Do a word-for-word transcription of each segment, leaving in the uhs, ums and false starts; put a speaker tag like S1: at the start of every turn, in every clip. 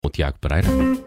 S1: O Tiago Pereira.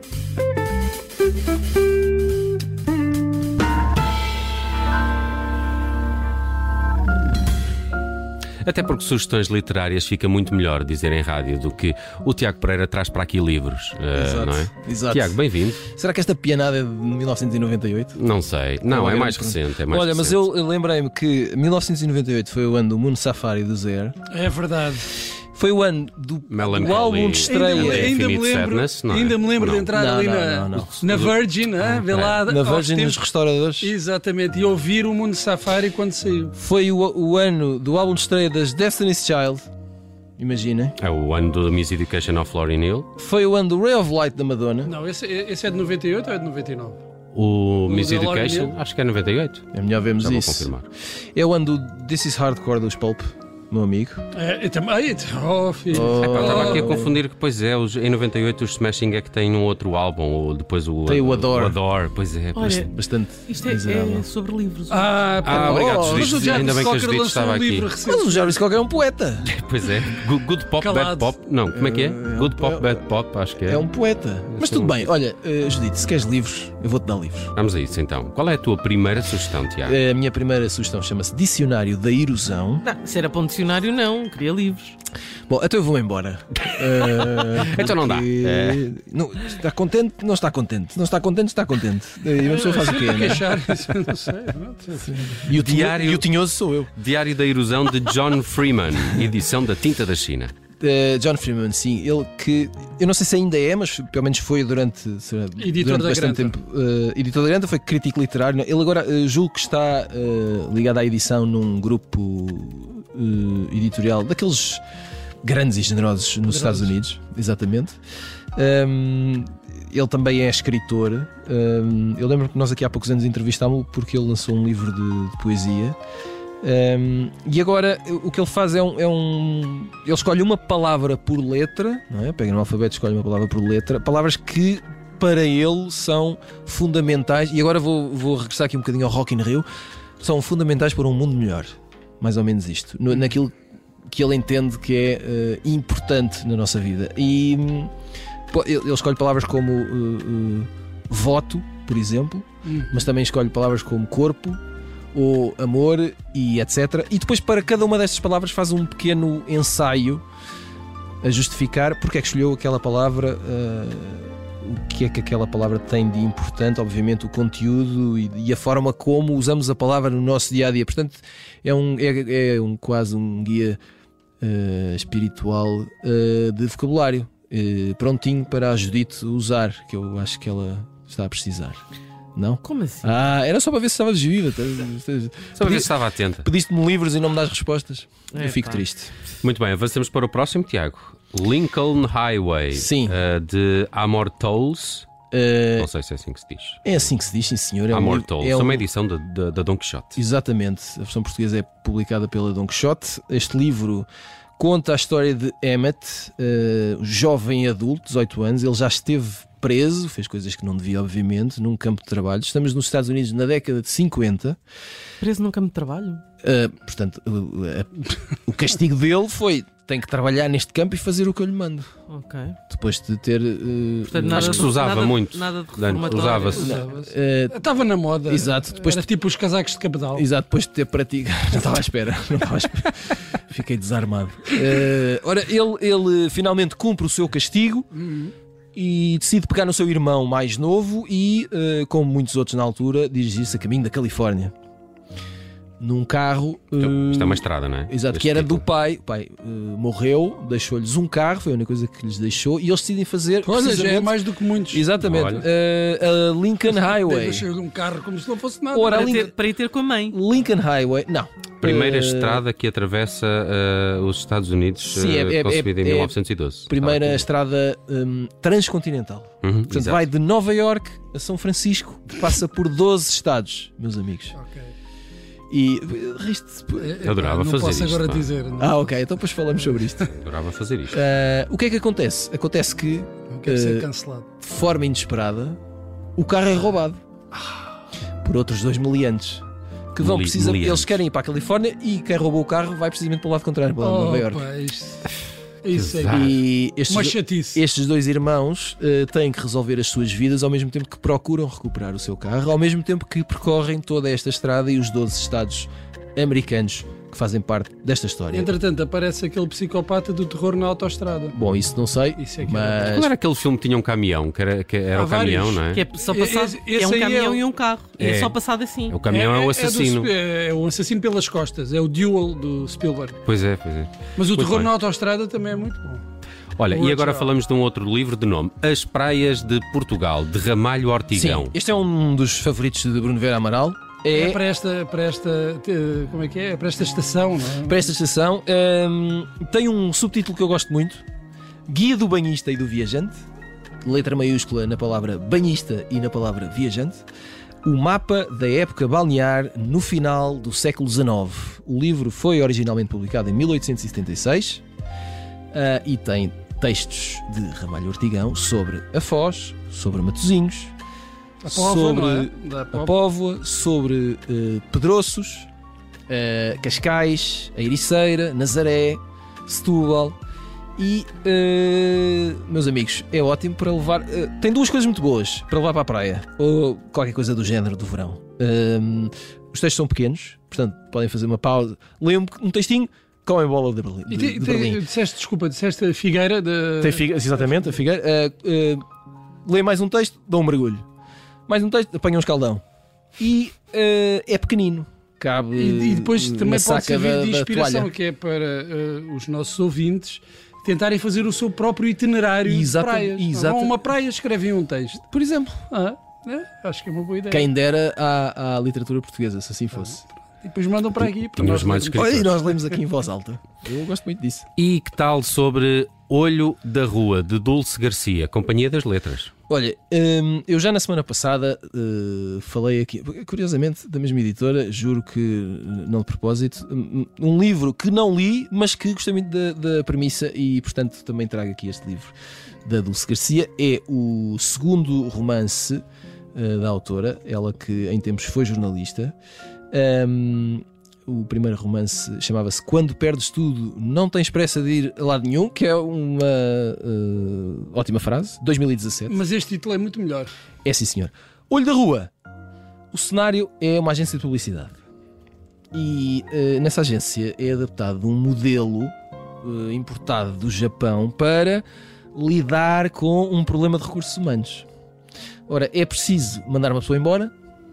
S1: Até porque sugestões literárias fica muito melhor dizer em rádio do que o Tiago Pereira traz para aqui livros, uh, não é?
S2: Exato.
S1: Tiago, bem-vindo.
S2: Será que esta pianada é de mil novecentos e noventa e oito?
S1: Não sei. Não,
S2: Não,
S1: é
S2: é
S1: mais
S2: grande
S1: recente. É mais
S2: Olha,
S1: recente.
S2: mas eu, eu lembrei-me que mil novecentos e noventa e oito foi o ano do Moon Safari do Zer.
S3: É verdade.
S2: Foi o ano do,
S1: Melancholy.
S2: do álbum de estreia.
S3: Ainda, ainda me
S1: Infinite
S3: lembro,
S1: Sadness, não é?
S3: ainda me lembro
S1: Não.
S3: de entrar
S2: Não,
S3: ali
S2: não,
S3: na,
S2: não, não.
S3: na Virgin, ah, vê lá,
S2: Na
S3: aos
S2: Virgin, nos
S3: tempos-
S2: restauradores.
S3: Exatamente, e ouvir o Mundo Safari quando saiu.
S2: Foi o, o ano do álbum de estreia das Destiny's Child. Imaginem.
S1: É o ano do Miss Education of Lauryn Hill.
S2: Foi o ano do Ray of Light da Madonna.
S3: Não, esse, esse é de noventa e oito ou é de noventa e nove?
S1: O Miss
S3: da Lauryn
S1: Education,
S3: Hill?
S1: acho que é noventa e oito.
S2: É melhor vermos
S1: Já vou
S2: isso.
S1: confirmar.
S2: É o ano do This Is Hardcore dos Pulp, meu amigo.
S3: É, e também. Oh, filho.
S2: Oh.
S1: Epá, estava aqui a
S3: Oh.
S1: confundir que, pois é, os, em noventa e oito os Smashing é que têm um outro álbum, ou depois o,
S2: Tem o Adore.
S1: o Adore, pois é. pois-
S4: Olha,
S2: Bastante
S4: isto é,
S2: miserável.
S4: é sobre livros.
S3: Ah, pá,
S1: Ah, obrigado,
S3: oh,
S1: Judite.
S3: mas o Jarvis
S1: Ainda bem que a
S3: Cocker
S1: Judite
S3: lançou
S1: estava
S3: um
S1: aqui.
S3: livro
S2: Mas
S3: recente.
S2: o Jarvis Cocker é um poeta.
S1: Pois é. Good, good Pop, Bad
S3: Calado.
S1: Pop. Não, como é que é?
S2: É um
S1: Good
S2: po-
S1: Pop, Bad Pop, acho que é.
S2: É um poeta. Mas tudo bem, olha, uh, Judite, se queres livros, eu vou-te dar livros.
S1: Vamos a isso então. Qual é a tua primeira sugestão, Tiago?
S2: A minha primeira sugestão chama-se Dicionário da Erosão.
S4: Não, se era para um dicionário, não. Queria livros.
S2: Bom, então eu vou embora. Uh,
S1: Então não dá.
S2: porque-
S1: É.
S2: Não, está contente? Não está contente. Não está contente? Está contente. E uma pessoa faz o quê? né?
S3: Queixar, isso eu não sei. Não sei.
S2: E o, tinho,
S1: Diário-
S2: e o tinhoso sou eu.
S1: Diário da Erosão de John Freeman, edição da Tinta da China.
S2: Uh, John Freeman, sim. Ele que, eu não sei se ainda é, mas pelo menos foi durante, será,
S3: Editor
S2: durante
S3: da
S2: bastante
S3: Granta.
S2: tempo. Uh, editor da Granta, foi crítico literário. Ele agora, uh, julgo que está uh, ligado à edição num grupo uh, editorial daqueles grandes e generosos nos Estados Unidos. Exatamente. Um, ele também é escritor. Um, eu lembro que nós aqui há poucos anos entrevistámos-lo porque ele lançou um livro de, de poesia. Um, e agora o que ele faz é um, é um. Ele escolhe uma palavra por letra, não é? Pega no alfabeto e escolhe uma palavra por letra. Palavras que para ele são fundamentais. E agora vou, vou regressar aqui um bocadinho ao Rock in Rio. São fundamentais para um mundo melhor. Mais ou menos isto. No, naquilo que ele entende que é uh, importante na nossa vida. E hum, pô, ele, ele escolhe palavras como uh, uh, voto, por exemplo,
S3: Hum.
S2: mas também escolhe palavras como corpo ou amor e etcétera. E depois para cada uma destas palavras faz um pequeno ensaio a justificar porque é que escolheu aquela palavra, uh, o que é que aquela palavra tem de importante, obviamente o conteúdo e, e a forma como usamos a palavra no nosso dia-a-dia. Portanto, é, um, é, é um, quase um guia uh, espiritual uh, de vocabulário, uh, prontinho para a Judite usar, que eu acho que ela está a precisar. Não?
S4: Como assim?
S2: Ah, era só para ver se estavas viva.
S1: Só para ver se estava atenta.
S2: Pediste-me livros e não me das respostas.
S4: É,
S2: Eu fico
S4: pá.
S2: triste.
S1: Muito bem, avançamos para o próximo, Tiago. Lincoln Highway,
S2: Sim.
S1: uh, de Amor Tolls.
S2: Uh,
S1: Não sei se é assim que se diz.
S2: é assim que se diz, sim senhor. É um
S1: Amor
S2: livro-
S1: Tolls,
S2: é
S1: é
S2: um-
S1: uma edição da da- da Don Quixote.
S2: Exatamente. A versão portuguesa é publicada pela Don Quixote. Este livro conta a história de Emmett, uh, jovem adulto, dezoito anos. Ele já esteve preso, fez coisas que não devia, obviamente, num campo de trabalho. Estamos nos Estados Unidos na década de cinquenta.
S4: Preso num campo de trabalho?
S2: Uh, portanto, uh, uh, o castigo dele foi: tem que trabalhar neste campo e fazer o que eu lhe mando.
S4: Ok.
S2: Depois de ter. uh,
S4: Portanto,
S2: uh,
S4: nada
S1: Acho que
S4: de-
S1: se usava
S4: nada de-
S1: muito.
S4: Nada de
S1: Dano,
S4: reformatório.
S1: usava-se.
S3: Usava-se.
S2: uh,
S3: Estava na moda.
S2: Exato, depois
S3: Era
S2: de-
S3: tipo os casacos de cabedal.
S2: Exato, depois de ter praticado. Não estava à espera. Não estava à espera. Fiquei desarmado. Uh, ora, ele, ele finalmente cumpre o seu castigo
S3: Hum.
S2: e decide pegar no seu irmão mais novo e, uh, como muitos outros na altura, dirigir-se a caminho da Califórnia. Num carro.
S1: Então,
S2: uh,
S1: isto é uma estrada, não é?
S2: Exato,
S1: Este
S2: que era
S1: título.
S2: do pai. O pai uh, morreu, deixou-lhes um carro, foi a única coisa que lhes deixou, e eles decidem fazer.
S3: Olha, já é
S2: precisamente-
S3: mais do que muitos.
S2: Exatamente,
S1: Olha.
S2: uh, a Lincoln Highway.
S3: Deixa um carro como se não fosse nada.
S2: Ora,
S4: Para,
S2: Lincoln-
S4: ter, para ir ter com a mãe.
S2: Lincoln Highway, não.
S1: Primeira
S2: Uh,
S1: estrada que atravessa uh, os Estados Unidos,
S2: Sim, é-
S1: uh,
S2: é-
S1: concebida
S2: é-
S1: em
S2: é
S1: mil novecentos e doze.
S2: Primeira
S1: Estava
S2: estrada hum, transcontinental.
S1: aqui. Uhum,
S2: Portanto,
S1: exato.
S2: vai de Nova York a São Francisco, passa por doze estados, meus amigos.
S3: Ok.
S2: E riste.
S3: É,
S1: Adorava
S3: não
S1: fazer
S3: posso
S1: isto,
S3: agora
S1: pá.
S3: dizer. Não.
S2: Ah, ok, então depois falamos sobre isto.
S1: Adorava fazer isto.
S2: Ah, o que é que acontece? Acontece que,
S3: Não quero ser
S2: eh,
S3: cancelado.
S2: de forma inesperada, o carro é roubado por outros dois meliantes. Que vão
S1: Meli-
S2: precisar,
S1: meliantes.
S2: eles querem ir para a Califórnia e quem roubou o carro vai precisamente para o lado contrário, para
S3: Oh,
S2: Nova York.
S3: pá, isto- Isso
S1: Exato.
S3: é.
S2: E estes,
S3: Uma
S2: do-
S3: chatice.
S2: estes dois irmãos eh, têm que resolver as suas vidas ao mesmo tempo que procuram recuperar o seu carro, ao mesmo tempo que percorrem toda esta estrada e os doze estados americanos que fazem parte desta história.
S3: Entretanto, aparece aquele psicopata do terror na autoestrada.
S2: Bom, isso não sei,
S3: Isso é que é
S2: mas
S1: Qual era aquele filme que tinha um caminhão? Que era, que era
S3: Há
S1: o caminhão,
S3: vários.
S1: não é?
S4: Que é só passado.
S3: Esse- esse
S4: é um
S3: aí
S4: caminhão
S3: é o-
S4: e um carro. É,
S1: É.
S4: só passado assim.
S1: O caminhão é, o
S3: do
S1: assassino.
S3: Sp- É, o assassino pelas costas. É o Duel do Spielberg.
S1: Pois é, pois é.
S3: Mas o
S1: Muito
S3: terror
S1: bem.
S3: na autoestrada também é muito bom.
S1: Olha,
S3: Boa,
S1: e agora
S3: tchau.
S1: falamos de um outro livro de nome As Praias de Portugal, de Ramalho Ortigão.
S2: sim, este é um dos favoritos de Bruno Vera Amaral.
S3: É,
S2: É,
S3: para esta, para esta, eh, como é que é? É para esta estação, não é?
S2: para esta estação. hum, tem um subtítulo que eu gosto muito: Guia do Banhista e do Viajante. Letra maiúscula na palavra banhista e na palavra viajante. O mapa da época balnear no final do século dezenove. O livro foi originalmente publicado em mil oitocentos e setenta e seis ah, e tem textos de Ramalho Ortigão sobre a Foz, sobre Matosinhos,
S3: A Póvoa,
S2: sobre
S3: não é? Da
S2: a
S3: Póvoa.
S2: Póvoa, sobre eh, Pedroços, eh, Cascais, a Ericeira, Nazaré, Setúbal. E, eh, meus amigos, é ótimo para levar. eh, tem duas coisas muito boas para levar para a praia, ou qualquer coisa do género do verão. Ehm, os textos são pequenos, portanto, podem fazer uma pausa, leiam um, um textinho, comem bola de Berlim.
S3: E
S2: de-
S3: te-
S2: de
S3: te-
S2: Berlim.
S3: disseste, desculpa, disseste a Figueira de...
S2: Tem figa, exatamente, a Figueira. Uh, uh, lê mais um texto, dá um mergulho. Mais um texto, apanha um escaldão. E uh, é pequenino. Cabe
S3: E, e depois
S2: na
S3: também pode
S2: saca
S3: servir
S2: da,
S3: de
S2: da
S3: inspiração,
S2: toalha.
S3: que é para eh, os nossos ouvintes tentarem fazer o seu próprio itinerário
S2: Exata-
S3: de praias.
S2: exata-
S3: Vão a uma praia, escrevem um texto.
S2: Por exemplo,
S3: Ah, é, acho que é uma boa ideia.
S2: quem dera à, à literatura portuguesa, se assim fosse.
S3: E depois mandam para aqui. Para
S1: Tinha
S3: nós
S1: os mais
S3: lermos.
S1: escritos.
S2: Olha, e nós lemos aqui em voz alta. Eu gosto muito disso.
S1: E que tal sobre Olho da Rua, de Dulce Garcia, Companhia das Letras?
S2: Olha, hum, eu já na semana passada uh, falei aqui, curiosamente, da mesma editora, juro que uh, não de propósito, um, um livro que não li, mas que gostei muito da, da premissa e, portanto, também trago aqui este livro da Dulce Garcia. É o segundo romance uh, da autora, ela que em tempos foi jornalista. Um, o primeiro romance chamava-se Quando Perdes Tudo, Não Tens Pressa de Ir a Lado Nenhum, que é uma uh, ótima frase, dois mil e dezassete.
S3: Mas este título é muito melhor.
S2: É sim, senhor. Olho da Rua. O cenário é uma agência de publicidade. E eh, nessa agência é adaptado um modelo eh, importado do Japão para lidar com um problema de recursos humanos. Ora, é preciso mandar uma pessoa embora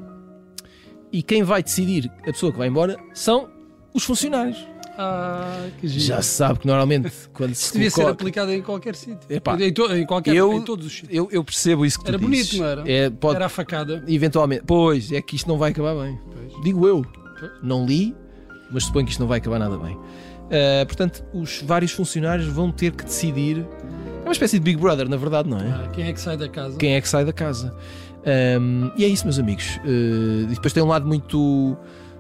S2: e quem vai decidir a pessoa que vai embora são os funcionários.
S3: Ah, que giro.
S2: Já se sabe que normalmente quando se
S3: Devia ser
S2: coloca-
S3: aplicado em qualquer sítio.
S2: Epá,
S3: em, to- em qualquer,
S2: eu-
S3: em todos os sítios.
S2: eu, eu percebo isso que tu
S3: Era
S2: dizes.
S3: bonito, não era?
S2: É, pode,
S3: Era a facada.
S2: Eventualmente. Pois, é que isto não vai acabar bem.
S3: Pois.
S2: Digo eu.
S3: Pois.
S2: Não li, mas suponho que isto não vai acabar nada bem. Uh, portanto, os vários funcionários vão ter que decidir. É uma espécie de Big Brother, na verdade, não é?
S3: Ah, quem é que sai da casa?
S2: Quem é que sai da casa? Um, e é isso, meus amigos. Uh, e depois tem um lado muito.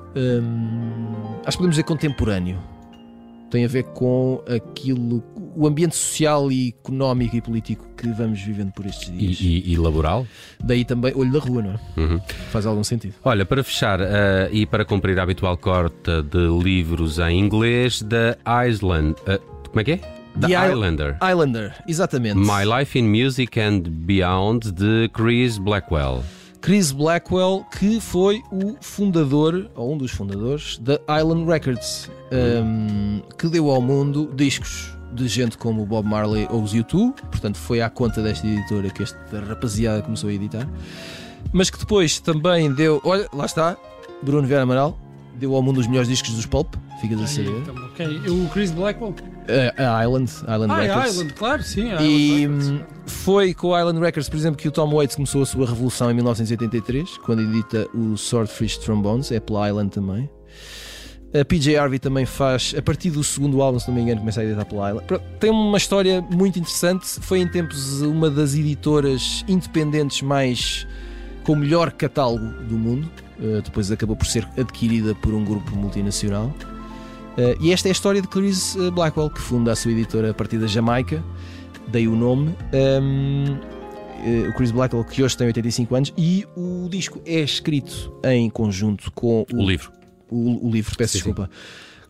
S2: um, acho que podemos dizer contemporâneo. Tem a ver com aquilo, o ambiente social e económico e político que vamos vivendo por estes
S1: E,
S2: dias.
S1: e- e laboral?
S2: Daí também olho da rua, não é?
S1: Uhum.
S2: Faz algum sentido.
S1: Olha, para fechar eh, e para cumprir a habitual corta de livros em inglês, da Island. eh, como é que é? The,
S2: The Isle-
S1: Islander.
S2: Islander, exatamente.
S1: My Life in Music and Beyond, de Chris Blackwell.
S2: Chris Blackwell, que foi o fundador, ou um dos fundadores, da Island Records, um, que deu ao mundo discos de gente como o Bob Marley ou os U dois, portanto foi à conta desta editora que esta rapaziada começou a editar, mas que depois também deu, olha, lá está, Bruno Vera Amaral, deu ao mundo os melhores discos dos Pulp, ficas a
S3: Ai,
S2: saber.
S3: então, ok. O Chris Blackwell?
S2: A a Island, Island
S3: Ah,
S2: Records.
S3: é Island, claro, sim. é
S2: E
S3: Island
S2: hum,
S3: Records.
S2: foi com o Island Records, por exemplo, que o Tom Waits começou a sua revolução em mil novecentos e oitenta e três, quando edita o Swordfish Trombones, é pela Island também. A P J Harvey também faz, a partir do segundo álbum, se não me engano, começa a editar pela Island. Pronto, tem uma história muito interessante. Foi em tempos uma das editoras independentes mais com o melhor catálogo do mundo. Uh, depois acabou por ser adquirida por um grupo multinacional. Uh, e esta é a história de Chris uh, Blackwell, que funda a sua editora a partir da Jamaica, daí o nome. Um, uh, o Chris Blackwell, que hoje tem oitenta e cinco anos, e o disco é escrito em conjunto com
S1: O livro.
S2: o, o livro, peço
S1: Sim,
S2: desculpa,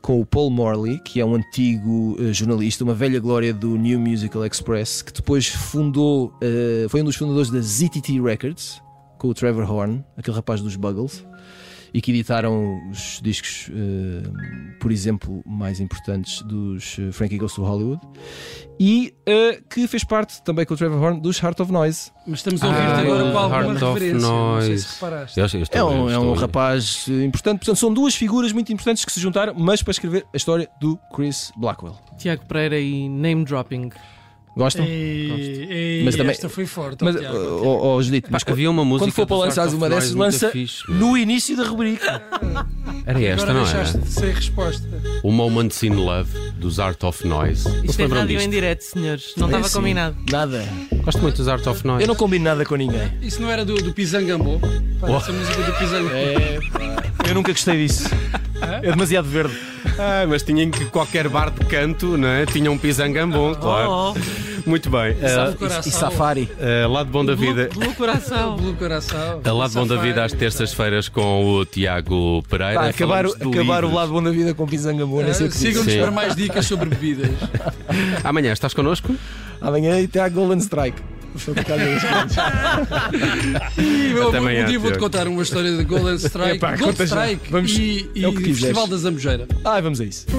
S2: com o Paul Morley, que é um antigo uh, jornalista, uma velha glória do New Musical Express, que depois fundou, uh, foi um dos fundadores da Z T T Records, com o Trevor Horn, aquele rapaz dos Buggles, e que editaram os discos, uh, por exemplo, mais importantes dos uh, Frankie Goes to Hollywood, e uh, que fez parte também com o Trevor Horn dos Heart of Noise.
S3: Mas estamos a ouvir-te
S1: Ah,
S3: agora com alguma
S1: Heart of
S3: referência. Não sei
S1: Noise.
S3: se reparaste.
S1: Eu- eu estou-
S2: É um,
S1: eu
S2: é
S1: estou
S2: um
S1: a ver.
S2: rapaz uh, importante. Portanto, são duas figuras muito importantes que se juntaram, mas para escrever a história do Chris Blackwell.
S4: Tiago Pereira e name dropping.
S2: Gostam?
S3: Ei, ei,
S2: Mas também-
S3: esta foi forte.
S2: Mas,
S3: ó, Tiago.
S2: oh, oh, Judito, mas
S1: Pá, havia uma música
S2: quando for para
S1: dos
S2: lançar
S1: Heart
S2: uma
S1: of
S2: dessas,
S1: Noise muito
S2: lança
S1: fixe, meu.
S2: no início da rubrica.
S1: Era esta,
S3: Agora
S1: não
S3: deixaste
S1: era?
S3: de sem resposta.
S1: O Moments in Love dos Art of Noise. Não se
S4: Isto é
S1: lembram
S4: rádio
S1: disto?
S4: em direto, senhores. Não estava
S2: É, sim.
S4: combinado.
S2: Nada.
S1: Gosto muito dos Art of Noise.
S2: Eu não combino nada com ninguém.
S3: Isso não era do, do Pisangambô? Pá,
S1: Oh.
S3: essa música do Pisangambô.
S2: É, pá, eu nunca gostei disso. É demasiado verde.
S1: Ah, mas tinha que qualquer bar de canto, não é? Tinha um pisangambom, claro.
S4: Oh, oh.
S1: Muito bem.
S3: Sabe
S1: Uh,
S3: coração.
S2: E Safari.
S1: uh, lado bom da vida.
S4: Blue, Blue Coração.
S3: Blue Coração.
S1: A Lado Bom da Vida às terças-feiras com o Tiago Pereira.
S2: Pá, acabar,
S1: Falamos de
S2: acabar o
S1: livros.
S2: lado bom da vida com Pisangambô. Nem sei o que dizer.
S3: Sigam-nos
S1: Sim.
S3: para mais dicas sobre bebidas.
S1: Amanhã estás connosco?
S2: Amanhã e até à Golden Strike. Vou ficar dois cantos.
S3: E eu,
S1: Até
S3: um
S1: amanhã,
S3: dia vou-te
S1: Tiago.
S3: contar uma história de Golden Strike.
S2: Epá,
S3: Golden
S2: conta já.
S3: Strike
S2: Vamos-
S3: e, e
S2: é o que quiseres.
S3: Festival da Zambujeira.
S2: Ai, vamos a isso.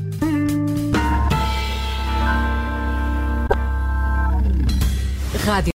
S5: Rádio